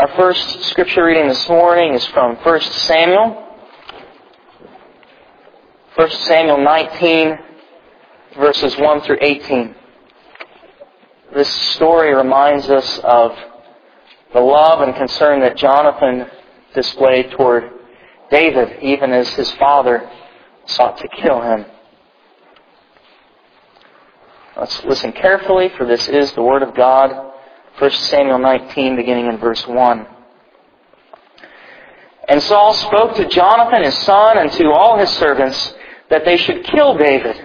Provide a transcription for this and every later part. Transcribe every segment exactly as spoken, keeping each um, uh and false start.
Our first scripture reading this morning is from First Samuel. First Samuel nineteen, verses one through eighteen. This story reminds us of the love and concern that Jonathan displayed toward David, even as his father sought to kill him. Let's listen carefully, for this is the Word of God. First Samuel nineteen, beginning in verse one. And Saul spoke to Jonathan his son and to all his servants that they should kill David.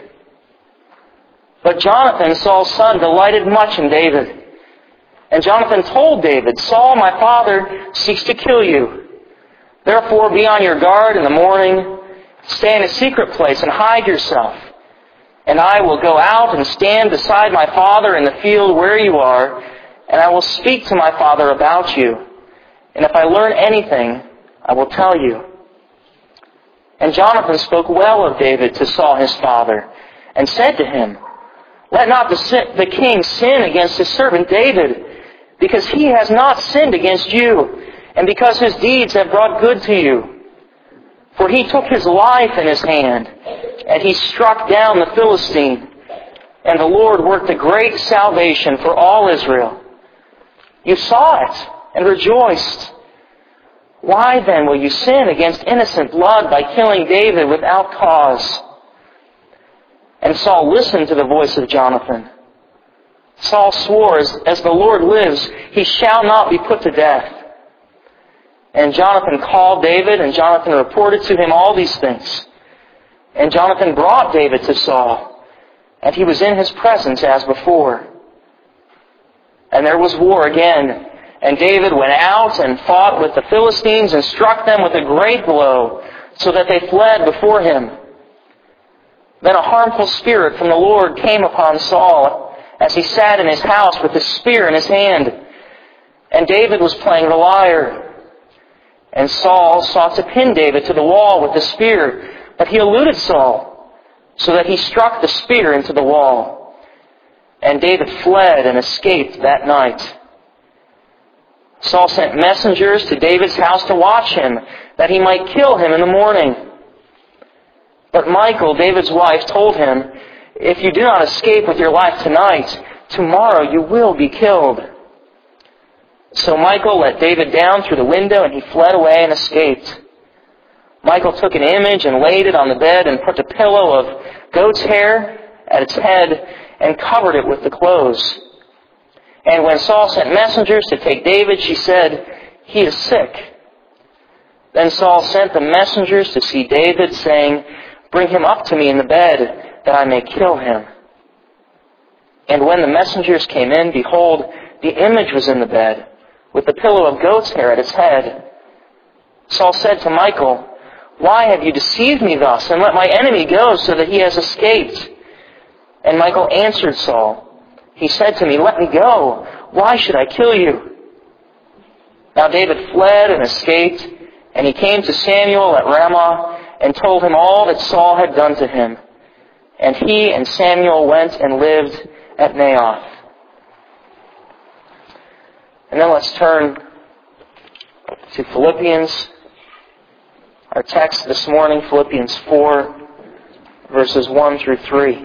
But Jonathan, Saul's son, delighted much in David. And Jonathan told David, Saul, my father, seeks to kill you. Therefore be on your guard in the morning. Stay in a secret place and hide yourself. And I will go out and stand beside my father in the field where you are, and I will speak to my father about you. And if I learn anything, I will tell you. And Jonathan spoke well of David to Saul his father, and said to him, Let not the, sin, the king sin against his servant David, because he has not sinned against you, and because his deeds have brought good to you. For he took his life in his hand, and he struck down the Philistine, and the Lord worked a great salvation for all Israel. You saw it and rejoiced. Why then will you sin against innocent blood by killing David without cause? And Saul listened to the voice of Jonathan. Saul swore, as, as the Lord lives, he shall not be put to death. And Jonathan called David, and Jonathan reported to him all these things. And Jonathan brought David to Saul, and he was in his presence as before. And there was war again. And David went out and fought with the Philistines and struck them with a great blow, so that they fled before him. Then a harmful spirit from the Lord came upon Saul as he sat in his house with his spear in his hand. And David was playing the lyre. And Saul sought to pin David to the wall with the spear, but he eluded Saul, so that he struck the spear into the wall. And David fled and escaped that night. Saul sent messengers to David's house to watch him, that he might kill him in the morning. But Michal, David's wife, told him, If you do not escape with your life tonight, tomorrow you will be killed. So Michal let David down through the window, and he fled away and escaped. Michal took an image and laid it on the bed and put a pillow of goat's hair at its head and covered it with the clothes. And when Saul sent messengers to take David, she said, He is sick. Then Saul sent the messengers to see David, saying, Bring him up to me in the bed, that I may kill him. And when the messengers came in, behold, the image was in the bed, with the pillow of goat's hair at its head. Saul said to Michal, Why have you deceived me thus, and let my enemy go, so that he has escaped? And Michal answered Saul, He said to me, Let me go. Why should I kill you? Now David fled and escaped, and he came to Samuel at Ramah, and told him all that Saul had done to him. And he and Samuel went and lived at Naioth. And then let's turn to Philippians. Our text this morning, Philippians four, verses one through three.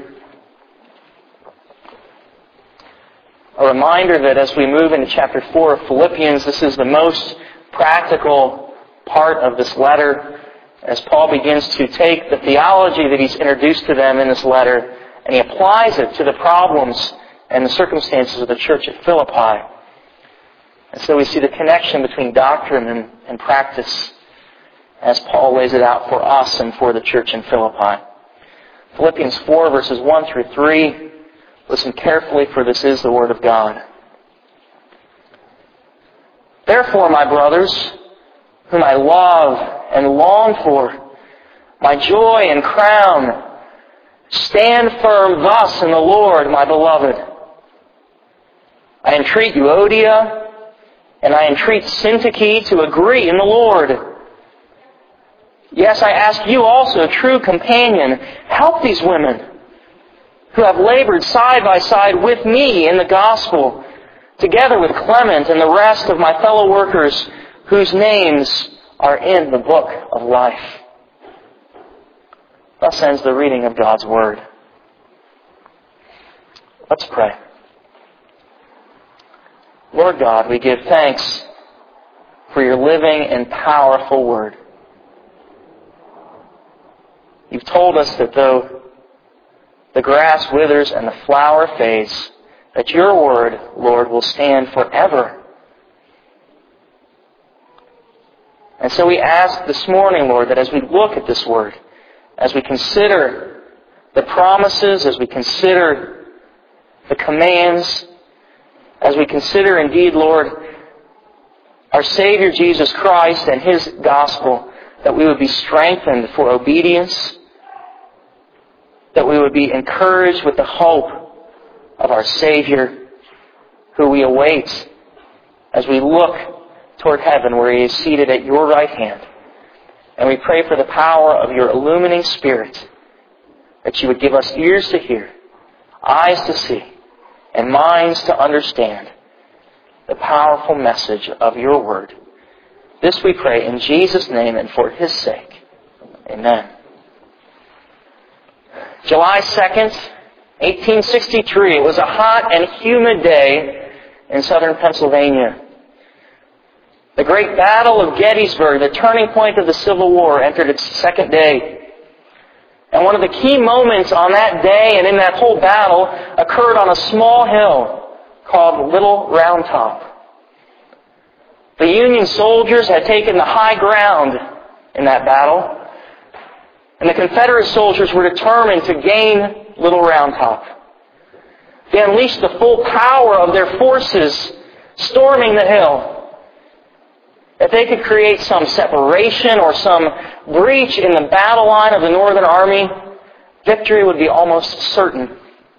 A reminder that as we move into chapter four of Philippians, this is the most practical part of this letter, as Paul begins to take the theology that he's introduced to them in this letter, and he applies it to the problems and the circumstances of the church at Philippi. And so we see the connection between doctrine and, and practice as Paul lays it out for us and for the church in Philippi. Philippians four, verses one through three. Listen carefully, for this is the Word of God. Therefore, my brothers, whom I love and long for, my joy and crown, stand firm thus in the Lord, my beloved. I entreat Euodia, and I entreat Syntyche to agree in the Lord. Yes, I ask you also, true companion, help these women who have labored side by side with me in the gospel, together with Clement and the rest of my fellow workers whose names are in the book of life. Thus ends the reading of God's Word. Let's pray. Lord God, we give thanks for your living and powerful Word. You've told us that though the grass withers and the flower fades, that your Word, Lord, will stand forever. And so we ask this morning, Lord, that as we look at this Word, as we consider the promises, as we consider the commands, as we consider indeed, Lord, our Savior Jesus Christ and His gospel, that we would be strengthened for obedience, that we would be encouraged with the hope of our Savior, who we await as we look toward heaven where He is seated at your right hand. And we pray for the power of your illumining Spirit, that you would give us ears to hear, eyes to see, and minds to understand the powerful message of your Word. This we pray in Jesus' name and for His sake. Amen. July second, eighteen sixty-three. It was a hot and humid day in southern Pennsylvania. The great Battle of Gettysburg, the turning point of the Civil War, entered its second day. And one of the key moments on that day and in that whole battle occurred on a small hill called Little Round Top. The Union soldiers had taken the high ground in that battle, and the Confederate soldiers were determined to gain Little Round Top. They unleashed the full power of their forces storming the hill. If they could create some separation or some breach in the battle line of the Northern Army, victory would be almost certain.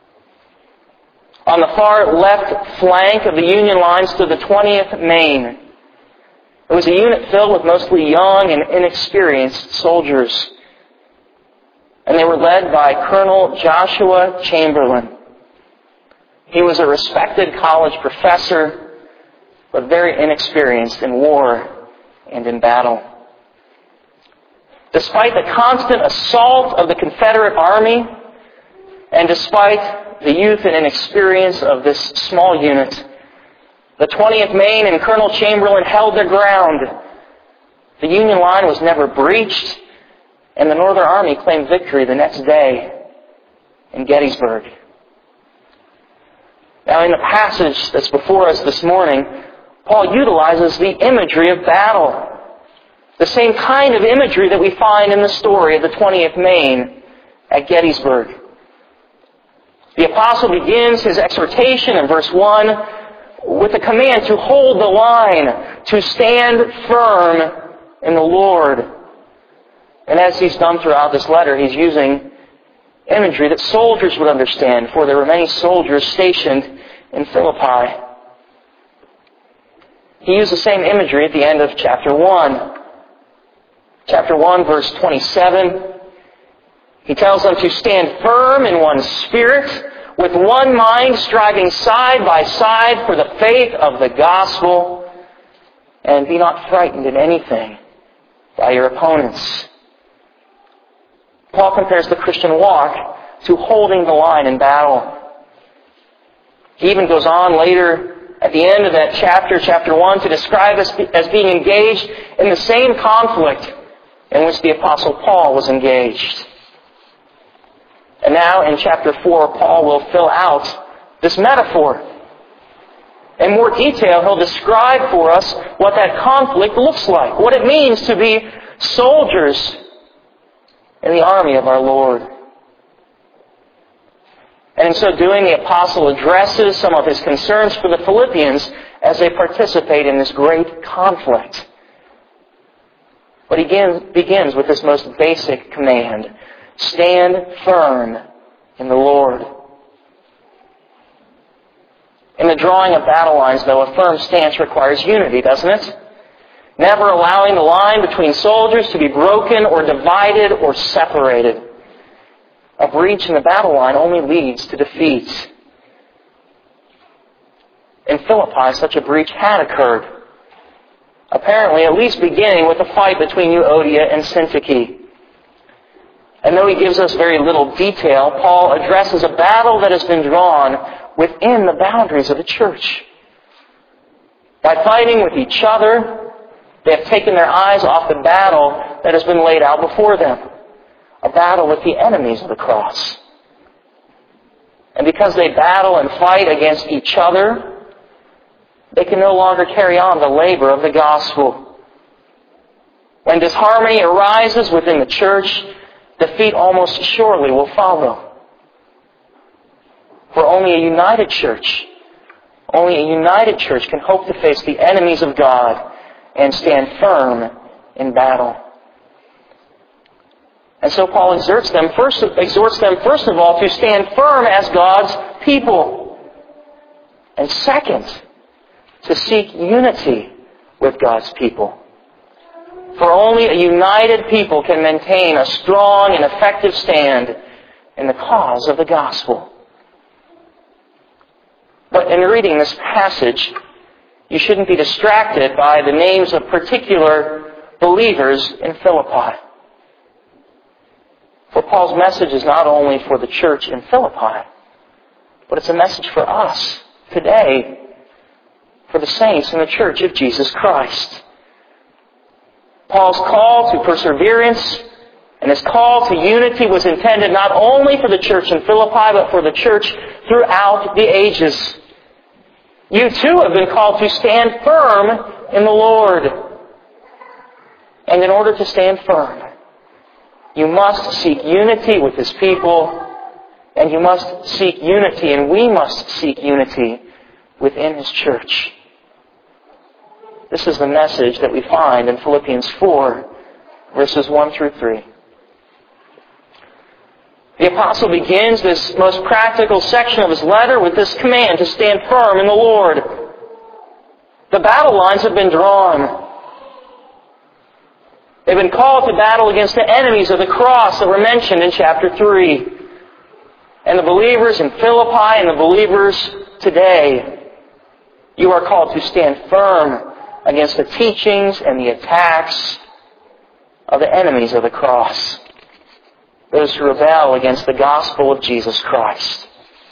On the far left flank of the Union line stood the twentieth Maine. It was a unit filled with mostly young and inexperienced soldiers. And they were led by Colonel Joshua Chamberlain. He was a respected college professor, but very inexperienced in war and in battle. Despite the constant assault of the Confederate Army, and despite the youth and inexperience of this small unit, the twentieth Maine and Colonel Chamberlain held their ground. The Union line was never breached, and the Northern Army claimed victory the next day in Gettysburg. Now, in the passage that's before us this morning, Paul utilizes the imagery of battle. The same kind of imagery that we find in the story of the twentieth Maine at Gettysburg. The apostle begins his exhortation in verse one with a command to hold the line, to stand firm in the Lord. And as he's done throughout this letter, he's using imagery that soldiers would understand, for there were many soldiers stationed in Philippi. He used the same imagery at the end of chapter one. Chapter one, verse twenty-seven. He tells them to stand firm in one spirit, with one mind, striving side by side for the faith of the gospel, and be not frightened in anything by your opponents. Paul compares the Christian walk to holding the line in battle. He even goes on later at the end of that chapter, chapter one, to describe us as being engaged in the same conflict in which the Apostle Paul was engaged. And now in chapter four, Paul will fill out this metaphor. In more detail, he'll describe for us what that conflict looks like, what it means to be soldiers in the army of our Lord. And in so doing, the apostle addresses some of his concerns for the Philippians as they participate in this great conflict. But he begins with this most basic command: stand firm in the Lord. In the drawing of battle lines, though, a firm stance requires unity, doesn't it? Never allowing the line between soldiers to be broken or divided or separated. A breach in the battle line only leads to defeat. in Philippi such a breach had occurred. Apparently, at least beginning with a fight between Euodia and Syntyche. And though he gives us very little detail, Paul addresses a battle that has been drawn within the boundaries of the church. By fighting with each other, they have taken their eyes off the battle that has been laid out before them. A battle with the enemies of the cross. And because they battle and fight against each other, they can no longer carry on the labor of the gospel. When disharmony arises within the church, defeat almost surely will follow. For only a united church, only a united church can hope to face the enemies of God and stand firm in battle. And so Paul exhorts them first, exhorts them first of all to stand firm as God's people. And second, to seek unity with God's people. For only a united people can maintain a strong and effective stand in the cause of the gospel. But in reading this passage, you shouldn't be distracted by the names of particular believers in Philippi. For Paul's message is not only for the church in Philippi, but it's a message for us today, for the saints in the church of Jesus Christ. Paul's call to perseverance and his call to unity was intended not only for the church in Philippi, but for the church throughout the ages. You too have been called to stand firm in the Lord. And in order to stand firm, you must seek unity with His people, and you must seek unity, and we must seek unity within His church. This is the message that we find in Philippians four, verses one through three. The apostle begins this most practical section of his letter with this command to stand firm in the Lord. The battle lines have been drawn. They've been called to battle against the enemies of the cross that were mentioned in chapter three. And the believers in Philippi and the believers today, you are called to stand firm against the teachings and the attacks of the enemies of the cross. Those who rebel against the gospel of Jesus Christ.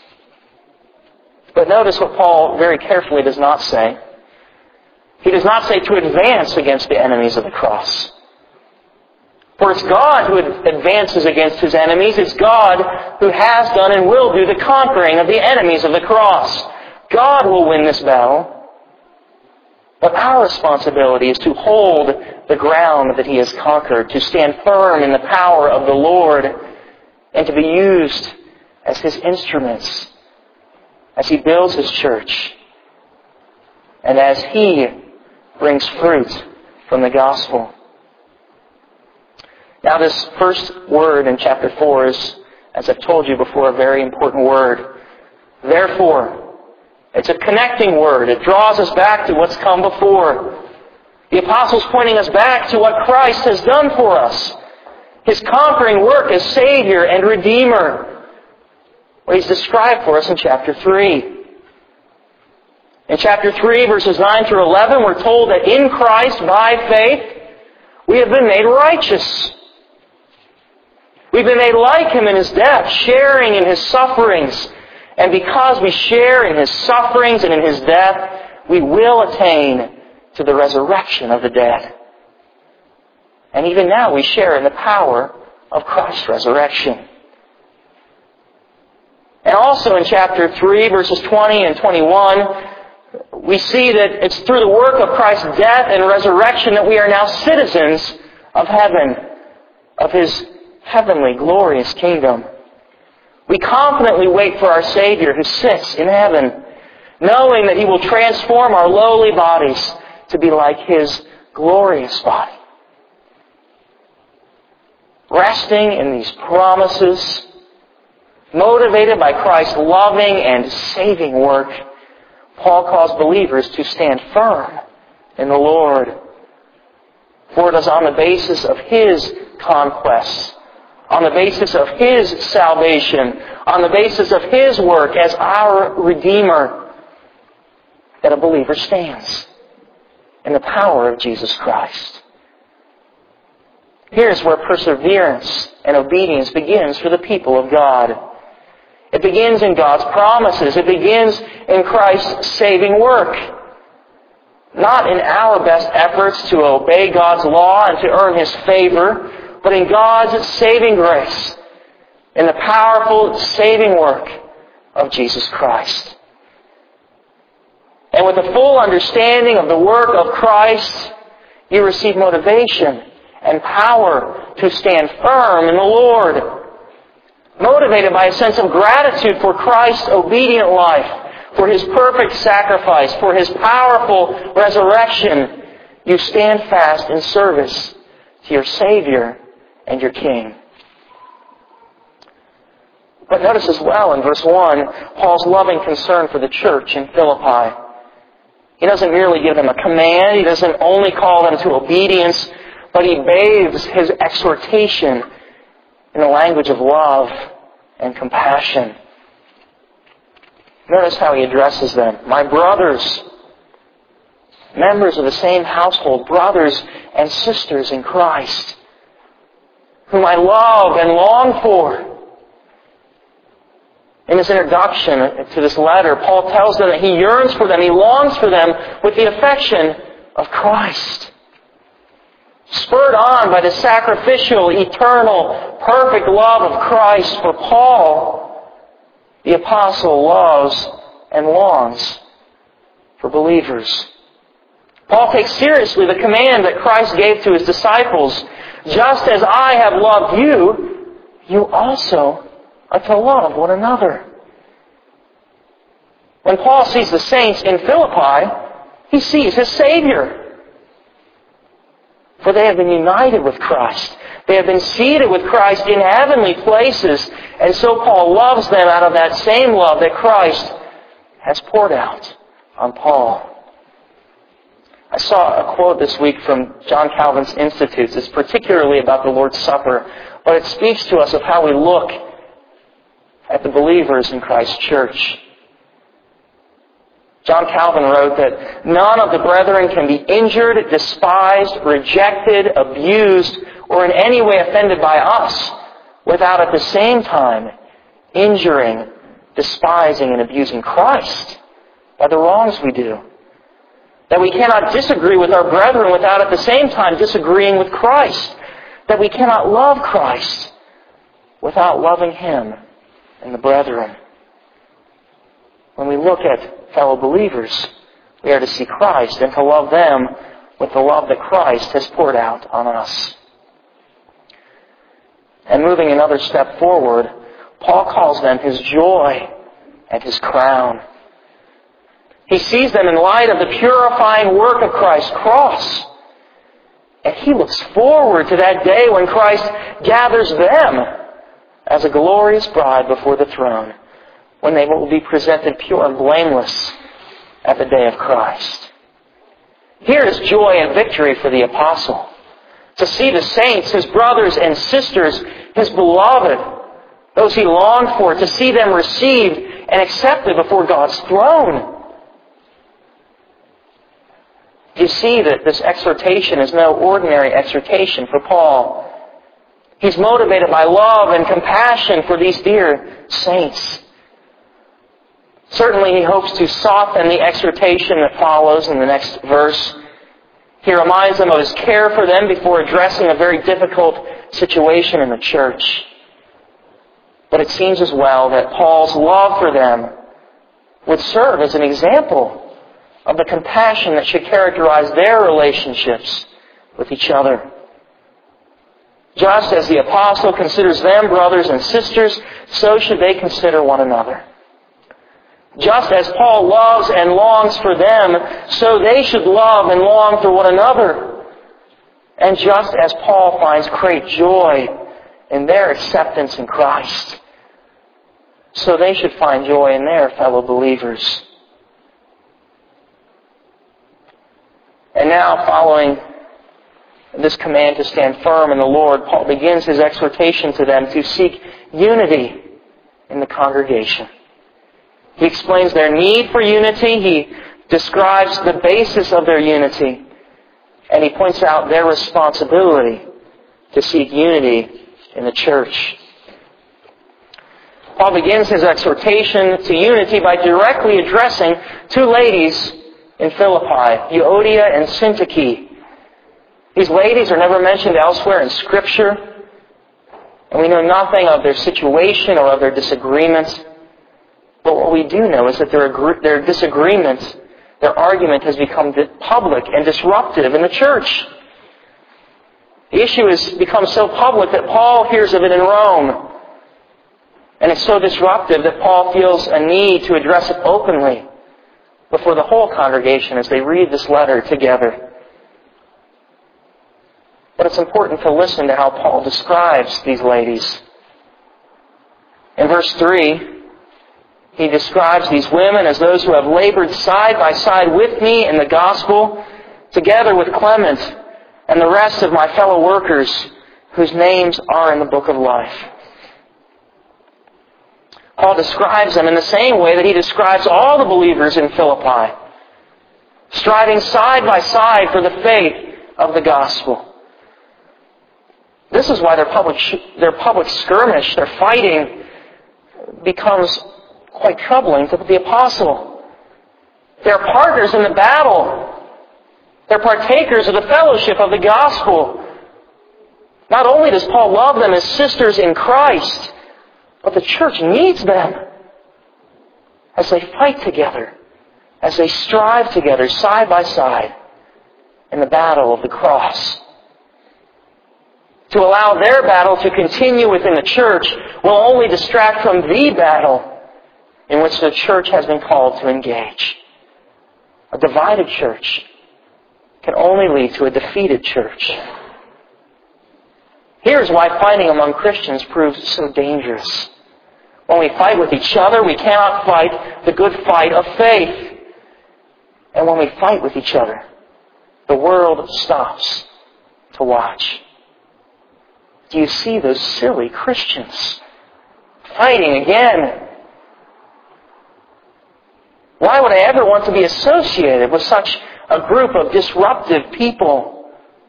But notice what Paul very carefully does not say. He does not say to advance against the enemies of the cross. For it's God who advances against His enemies. It's God who has done and will do the conquering of the enemies of the cross. God will win this battle. But our responsibility is to hold the ground that He has conquered, to stand firm in the power of the Lord, and to be used as His instruments as He builds His church and as He brings fruit from the gospel. Now, this first word in chapter four is, as I've told you before, a very important word. Therefore. It's a connecting word. It draws us back to what's come before. The apostle's pointing us back to what Christ has done for us. His conquering work as Savior and Redeemer. What He's described for us in chapter three. In chapter three, verses nine through eleven, we're told that in Christ, by faith, we have been made righteous. We've been made like Him in His death, sharing in His sufferings. And because we share in His sufferings and in His death, we will attain to the resurrection of the dead. And even now we share in the power of Christ's resurrection. And also in chapter three, verses twenty and twenty-one, we see that it's through the work of Christ's death and resurrection that we are now citizens of heaven, of His heavenly, glorious kingdom. We confidently wait for our Savior who sits in heaven, knowing that He will transform our lowly bodies to be like His glorious body. Resting in these promises, motivated by Christ's loving and saving work, Paul calls believers to stand firm in the Lord. For it is on the basis of His conquests, on the basis of His salvation, on the basis of His work as our Redeemer, that a believer stands in the power of Jesus Christ. Here's where perseverance and obedience begins for the people of God. It begins in God's promises. It begins in Christ's saving work. Not in our best efforts to obey God's law and to earn His favor, but in God's saving grace, in the powerful saving work of Jesus Christ. And with a full understanding of the work of Christ, you receive motivation and power to stand firm in the Lord. Motivated by a sense of gratitude for Christ's obedient life, for His perfect sacrifice, for His powerful resurrection, you stand fast in service to your Savior and your King. But notice as well in verse one, Paul's loving concern for the church in Philippi. He doesn't merely give them a command. He doesn't only call them to obedience, but he bathes his exhortation in the language of love and compassion. Notice how he addresses them. My brothers, members of the same household, brothers and sisters in Christ, whom I love and long for. In his introduction to this letter, Paul tells them that he yearns for them, he longs for them with the affection of Christ. Spurred on by the sacrificial, eternal, perfect love of Christ for Paul, the apostle loves and longs for believers. Paul takes seriously the command that Christ gave to his disciples. Just as I have loved you, you also are to love one another. When Paul sees the saints in Philippi, he sees his Savior. For they have been united with Christ. They have been seated with Christ in heavenly places. And so Paul loves them out of that same love that Christ has poured out on Paul. I saw a quote this week from John Calvin's Institutes. It's particularly about the Lord's Supper, but it speaks to us of how we look at the believers in Christ's church. John Calvin wrote that none of the brethren can be injured, despised, rejected, abused, or in any way offended by us without at the same time injuring, despising, and abusing Christ by the wrongs we do. That we cannot disagree with our brethren without at the same time disagreeing with Christ. That we cannot love Christ without loving Him and the brethren. When we look at fellow believers, we are to see Christ and to love them with the love that Christ has poured out on us. And moving another step forward, Paul calls them his joy and his crown. He sees them in light of the purifying work of Christ's cross. And he looks forward to that day when Christ gathers them as a glorious bride before the throne, when they will be presented pure and blameless at the day of Christ. Here is joy and victory for the apostle. To see the saints, his brothers and sisters, his beloved, those he longed for, to see them received and accepted before God's throne. You see that this exhortation is no ordinary exhortation for Paul. He's motivated by love and compassion for these dear saints. Certainly he hopes to soften the exhortation that follows in the next verse. He reminds them of his care for them before addressing a very difficult situation in the church. But it seems as well that Paul's love for them would serve as an example of the compassion that should characterize their relationships with each other. Just as the apostle considers them brothers and sisters, so should they consider one another. Just as Paul loves and longs for them, so they should love and long for one another. And just as Paul finds great joy in their acceptance in Christ, so they should find joy in their fellow believers. And now, following this command to stand firm in the Lord, Paul begins his exhortation to them to seek unity in the congregation. He explains their need for unity. He describes the basis of their unity, and he points out their responsibility to seek unity in the church. Paul begins his exhortation to unity by directly addressing two ladies in Philippi, Euodia and Syntyche. These ladies are never mentioned elsewhere in Scripture, and we know nothing of their situation or of their disagreement. But what we do know is that their, their disagreement, their argument has become public and disruptive in the church. The issue has become so public that Paul hears of it in Rome. And it's so disruptive that Paul feels a need to address it openly before the whole congregation as they read this letter together. But it's important to listen to how Paul describes these ladies. In verse three, he describes these women as those who have labored side by side with me in the gospel, together with Clement and the rest of my fellow workers whose names are in the book of life. Paul describes them in the same way that he describes all the believers in Philippi, striving side by side for the faith of the gospel. This is why their public their public skirmish, their fighting, becomes quite troubling to the apostle. They're partners in the battle. They're partakers of the fellowship of the gospel. Not only does Paul love them as sisters in Christ, but the church needs them as they fight together, as they strive together side by side in the battle of the cross. To allow their battle to continue within the church will only distract from the battle in which the church has been called to engage. A divided church can only lead to a defeated church. Here's why fighting among Christians proves so dangerous. When we fight with each other, we cannot fight the good fight of faith. And when we fight with each other, the world stops to watch. Do you see those silly Christians fighting again? Why would I ever want to be associated with such a group of disruptive people?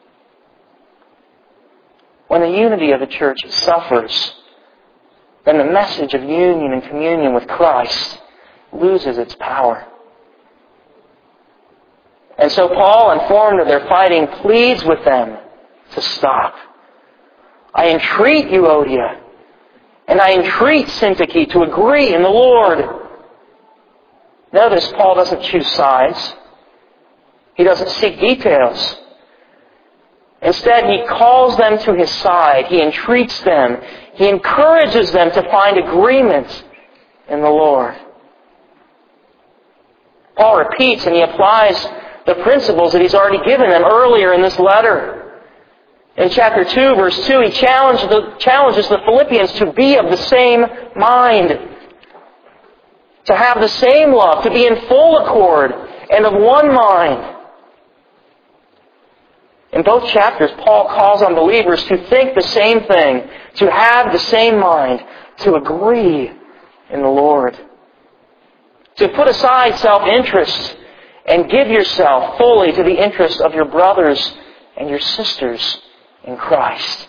When the unity of the church suffers, then the message of union and communion with Christ loses its power. And so Paul, informed of their fighting, pleads with them to stop. I entreat Euodia and I entreat Syntyche to agree in the Lord. Notice Paul doesn't choose sides. He doesn't seek details. Instead, he calls them to his side. He entreats them. He encourages them to find agreement in the Lord. Paul repeats and he applies the principles that he's already given them earlier in this letter. In chapter two, verse two, he challenges the, challenges the Philippians to be of the same mind, to have the same love, to be in full accord and of one mind. In both chapters, Paul calls on believers to think the same thing, to have the same mind, to agree in the Lord, to put aside self-interest and give yourself fully to the interest of your brothers and your sisters in Christ.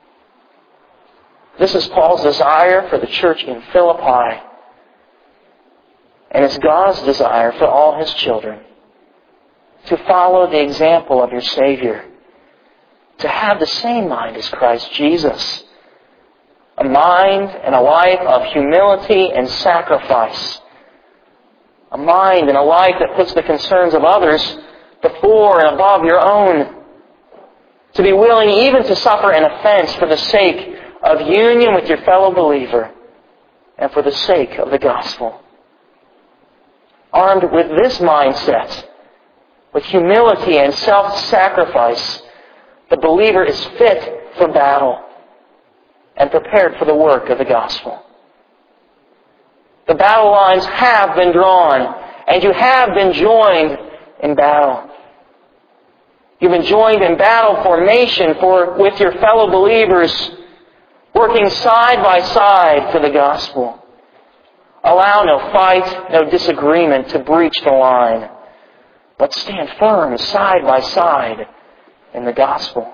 This is Paul's desire for the church in Philippi, and it's God's desire for all His children to follow the example of your Savior, to have the same mind as Christ Jesus, a mind and a life of humility and sacrifice, a mind and a life that puts the concerns of others before and above your own, to be willing even to suffer an offense for the sake of union with your fellow believer and for the sake of the gospel. Armed with this mindset, with humility and self-sacrifice, the believer is fit for battle and prepared for the work of the gospel. The battle lines have been drawn, and you have been joined in battle. You've been joined in battle formation for with your fellow believers, working side by side for the gospel. Allow no fight, no disagreement to breach the line. but stand firm side by side in the gospel.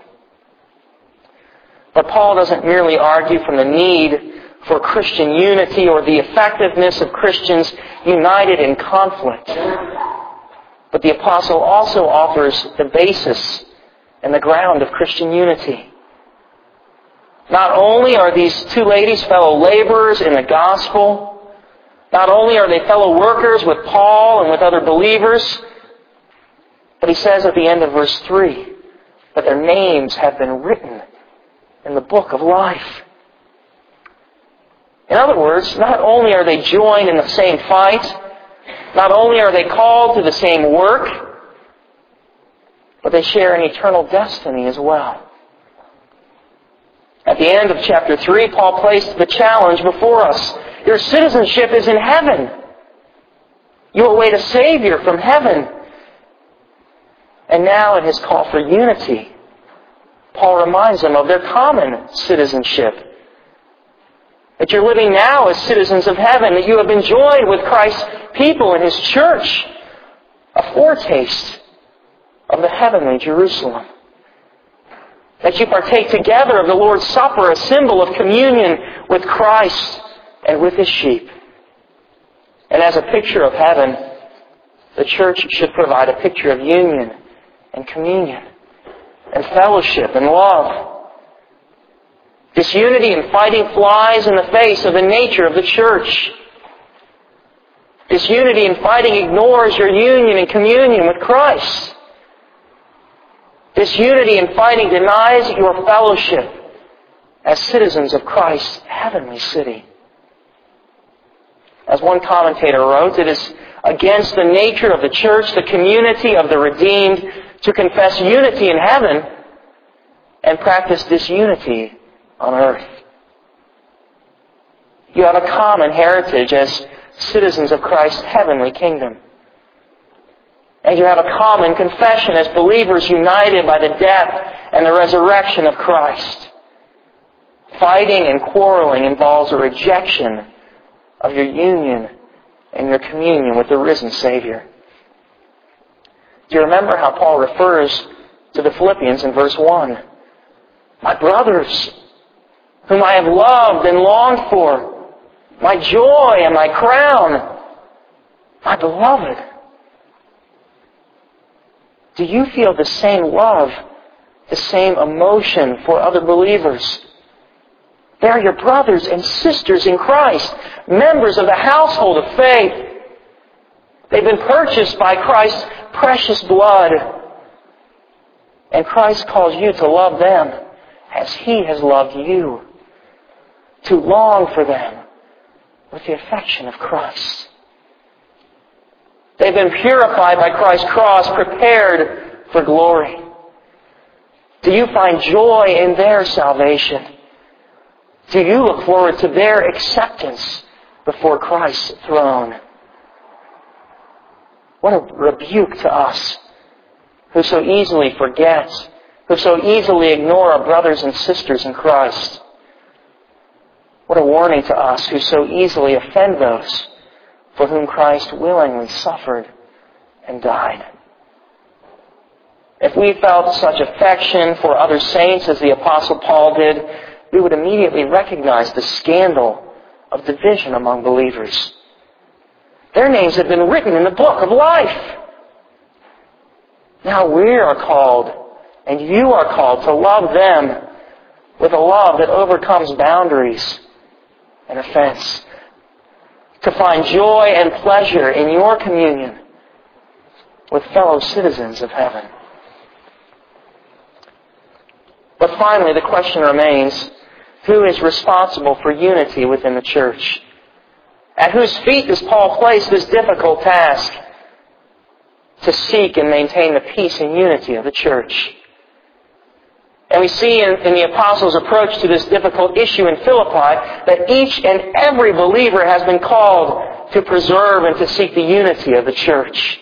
But Paul doesn't merely argue from the need for Christian unity or the effectiveness of Christians united in conflict. But the apostle also offers the basis and the ground of Christian unity. Not only are these two ladies fellow laborers in the gospel, not only are they fellow workers with Paul and with other believers, but he says at the end of verse three that their names have been written in the book of life. In other words, not only are they joined in the same fight, not only are they called to the same work, but they share an eternal destiny as well. At the end of chapter three, Paul placed the challenge before us. Your citizenship is in heaven. You await a Savior from heaven. And now in his call for unity, Paul reminds them of their common citizenship. That you're living now as citizens of heaven, that you have been joined with Christ's people in His church, a foretaste of the heavenly Jerusalem. That you partake together of the Lord's Supper, a symbol of communion with Christ and with His sheep. And as a picture of heaven, the church should provide a picture of union and communion and fellowship and love. Disunity and fighting flies in the face of the nature of the church. Disunity and fighting ignores your union and communion with Christ. Disunity and fighting denies your fellowship as citizens of Christ's heavenly city. As one commentator wrote, it is against the nature of the church, the community of the redeemed, to confess unity in heaven and practice disunity on earth. You have a common heritage as citizens of Christ's heavenly kingdom. And you have a common confession as believers united by the death and the resurrection of Christ. Fighting and quarreling involves a rejection of your union and your communion with the risen Savior. Do you remember how Paul refers to the Philippians in verse one? My brothers, whom I have loved and longed for, my joy and my crown, my beloved. Do you feel the same love, the same emotion for other believers? They are your brothers and sisters in Christ, members of the household of faith. They've been purchased by Christ's precious blood. And Christ calls you to love them as He has loved you, to long for them with the affection of Christ. They've been purified by Christ's cross, prepared for glory. Do you find joy in their salvation? Do you look forward to their acceptance before Christ's throne? What a rebuke to us who so easily forget, who so easily ignore our brothers and sisters in Christ. What a warning to us who so easily offend those for whom Christ willingly suffered and died. If we felt such affection for other saints as the Apostle Paul did, we would immediately recognize the scandal of division among believers. Their names have been written in the book of life. Now we are called, and you are called, to love them with a love that overcomes boundaries and offense. To find joy and pleasure in your communion with fellow citizens of heaven. But finally, the question remains, who is responsible for unity within the church? At whose feet does Paul place this difficult task to seek and maintain the peace and unity of the church? And we see in, in the apostles' approach to this difficult issue in Philippi that each and every believer has been called to preserve and to seek the unity of the church.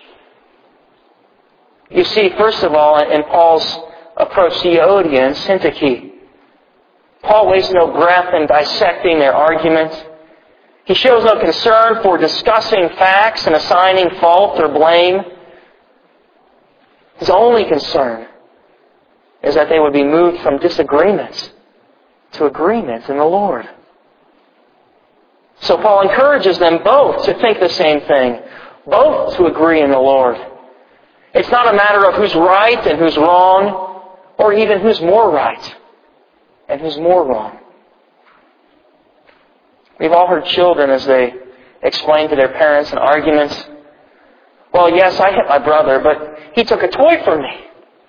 You see, first of all, in Paul's approach to Euodia and Syntyche, Paul wastes no breath in dissecting their argument. He shows no concern for discussing facts and assigning fault or blame. His only concern is that they would be moved from disagreement to agreement in the Lord. So Paul encourages them both to think the same thing, both to agree in the Lord. It's not a matter of who's right and who's wrong, or even who's more right and who's more wrong. We've all heard children as they explain to their parents in arguments, well, yes, I hit my brother, but he took a toy from me.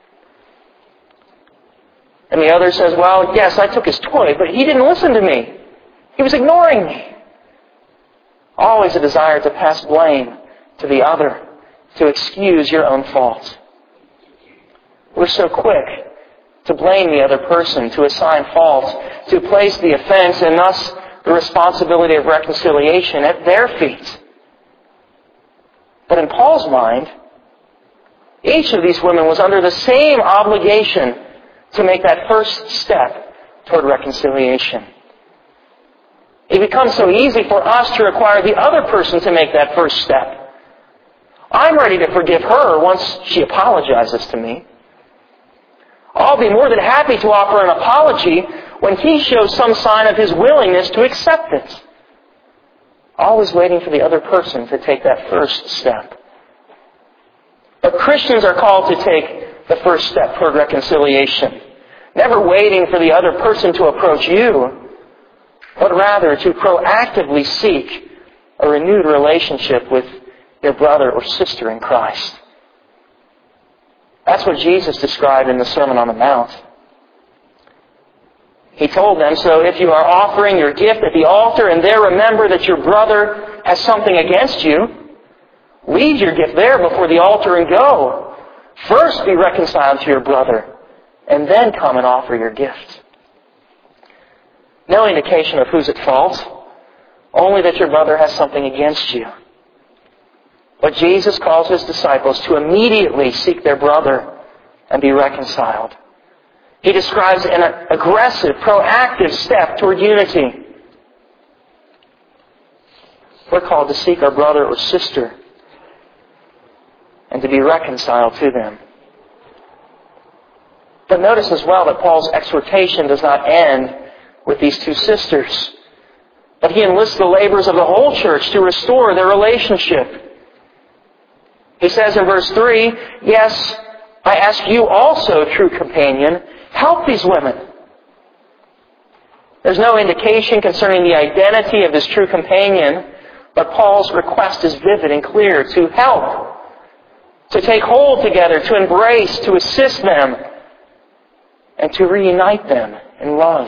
And the other says, well, yes, I took his toy, but he didn't listen to me. He was ignoring me. Always a desire to pass blame to the other, to excuse your own fault. We're so quick to blame the other person, to assign fault, to place the offense and thus the responsibility of reconciliation at their feet. But in Paul's mind, each of these women was under the same obligation to make that first step toward reconciliation. It becomes so easy for us to require the other person to make that first step. I'm ready to forgive her once she apologizes to me. I'll be more than happy to offer an apology when he shows some sign of his willingness to accept it. Always waiting for the other person to take that first step. But Christians are called to take the first step toward reconciliation. Never waiting for the other person to approach you, but rather to proactively seek a renewed relationship with your brother or sister in Christ. That's what Jesus described in the Sermon on the Mount. He told them, so if you are offering your gift at the altar and there remember that your brother has something against you, leave your gift there before the altar and go. First be reconciled to your brother, and then come and offer your gift. No indication of who's at fault, only that your brother has something against you. But Jesus calls His disciples to immediately seek their brother and be reconciled. He describes an aggressive, proactive step toward unity. We're called to seek our brother or sister and to be reconciled to them. But notice as well that Paul's exhortation does not end with these two sisters, but he enlists the labors of the whole church to restore their relationship. He says in verse three, yes, I ask you also, true companion, help these women. There's no indication concerning the identity of this true companion, but Paul's request is vivid and clear: to help, to take hold together, to embrace, to assist them, and to reunite them in love.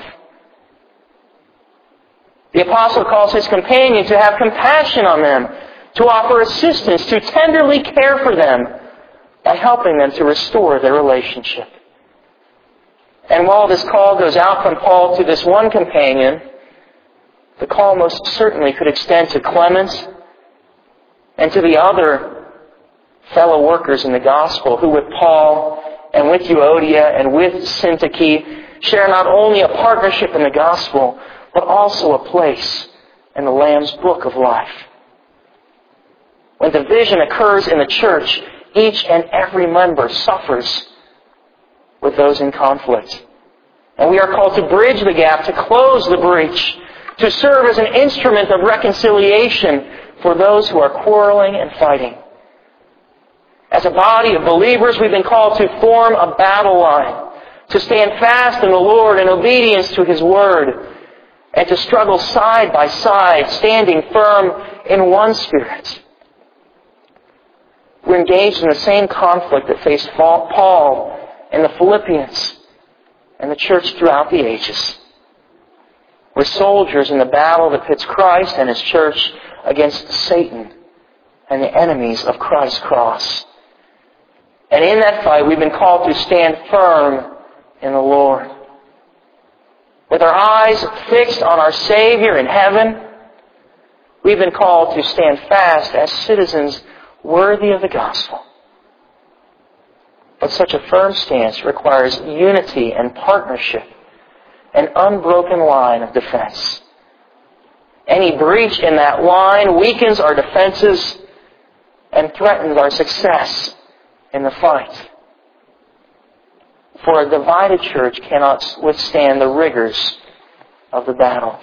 The apostle calls his companion to have compassion on them, to offer assistance, to tenderly care for them by helping them to restore their relationship. And while this call goes out from Paul to this one companion, the call most certainly could extend to Clement and to the other fellow workers in the gospel who with Paul and with Euodia and with Syntyche share not only a partnership in the gospel, but also a place in the Lamb's book of life. When division occurs in the church, each and every member suffers with those in conflict. And we are called to bridge the gap, to close the breach, to serve as an instrument of reconciliation for those who are quarreling and fighting. As a body of believers, we've been called to form a battle line, to stand fast in the Lord in obedience to His Word, and to struggle side by side, standing firm in one spirit. We're engaged in the same conflict that faced Paul and the Philippians and the church throughout the ages. We're soldiers in the battle that pits Christ and His church against Satan and the enemies of Christ's cross. And in that fight, we've been called to stand firm in the Lord. With our eyes fixed on our Savior in heaven, we've been called to stand fast as citizens worthy of the gospel. But such a firm stance requires unity and partnership, an unbroken line of defense. Any breach in that line weakens our defenses and threatens our success in the fight. For a divided church cannot withstand the rigors of the battle.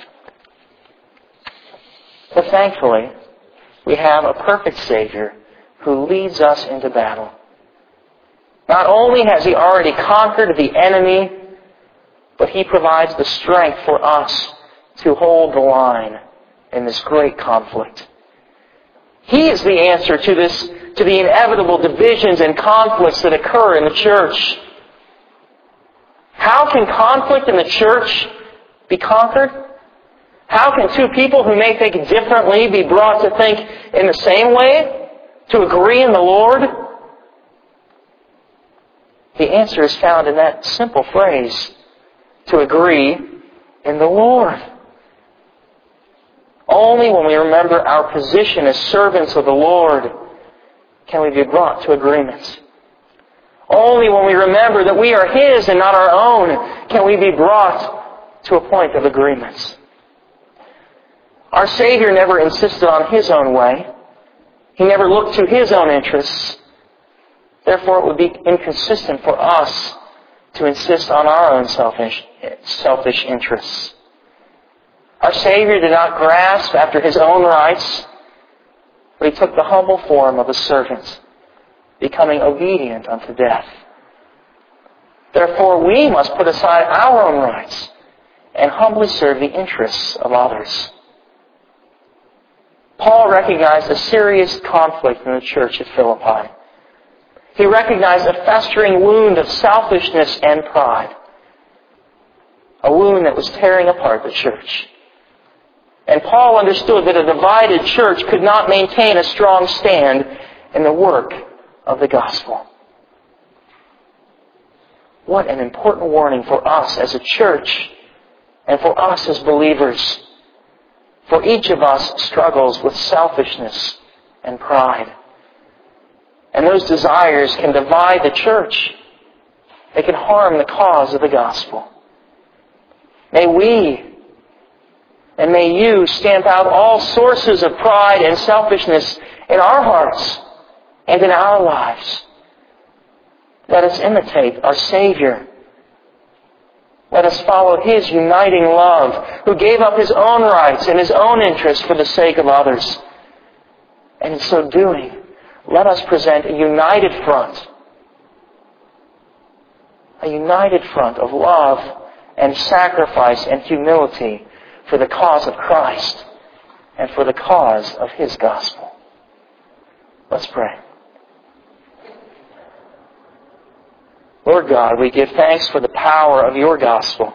But thankfully, we have a perfect Savior who leads us into battle. Not only has He already conquered the enemy, but He provides the strength for us to hold the line in this great conflict. He is the answer to this, to the inevitable divisions and conflicts that occur in the church. How can conflict in the church be conquered? How can two people who may think differently be brought to think in the same way? To agree in the Lord? The answer is found in that simple phrase, to agree in the Lord. Only when we remember our position as servants of the Lord can we be brought to agreement. Only when we remember that we are His and not our own can we be brought to a point of agreement. Our Savior never insisted on His own way. He never looked to His own interests. Therefore, it would be inconsistent for us to insist on our own selfish, selfish interests. Our Savior did not grasp after His own rights, but He took the humble form of a servant, becoming obedient unto death. Therefore, we must put aside our own rights and humbly serve the interests of others. Paul recognized a serious conflict in the church at Philippi. He recognized a festering wound of selfishness and pride. A wound that was tearing apart the church. And Paul understood that a divided church could not maintain a strong stand in the work of the gospel. What an important warning for us as a church and for us as believers. For each of us struggles with selfishness and pride. And those desires can divide the church. They can harm the cause of the gospel. May we and may you stamp out all sources of pride and selfishness in our hearts and in our lives. Let us imitate our Savior. Let us follow His uniting love, who gave up His own rights and His own interests for the sake of others. And in so doing, let us present a united front. A united front of love and sacrifice and humility for the cause of Christ and for the cause of His gospel. Let's pray. Lord God, we give thanks for the power of Your gospel.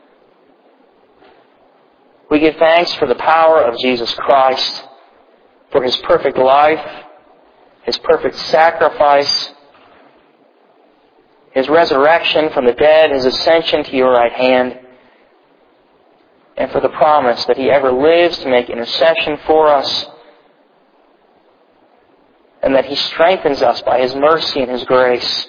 We give thanks for the power of Jesus Christ, for His perfect life, His perfect sacrifice, His resurrection from the dead, His ascension to Your right hand, and for the promise that He ever lives to make intercession for us, and that He strengthens us by His mercy and His grace.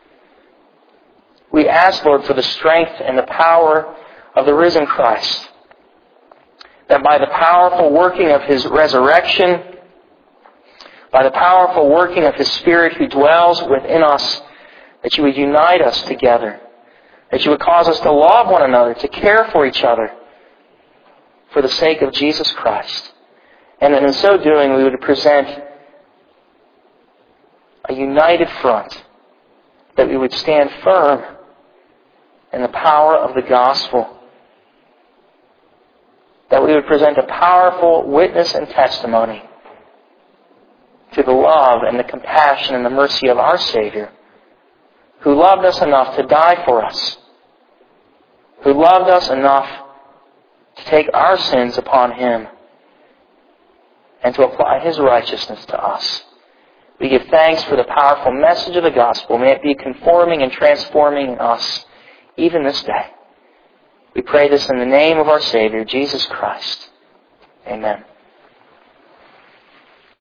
We ask, Lord, for the strength and the power of the risen Christ, that by the powerful working of His resurrection, by the powerful working of His Spirit who dwells within us, that You would unite us together, that You would cause us to love one another, to care for each other, for the sake of Jesus Christ. And that in so doing we would present a united front, that we would stand firm in the power of the gospel, that we would present a powerful witness and testimony to the love and the compassion and the mercy of our Savior, who loved us enough to die for us, who loved us enough to take our sins upon Him and to apply His righteousness to us. We give thanks for the powerful message of the gospel. May it be conforming and transforming in us even this day. We pray this in the name of our Savior, Jesus Christ. Amen.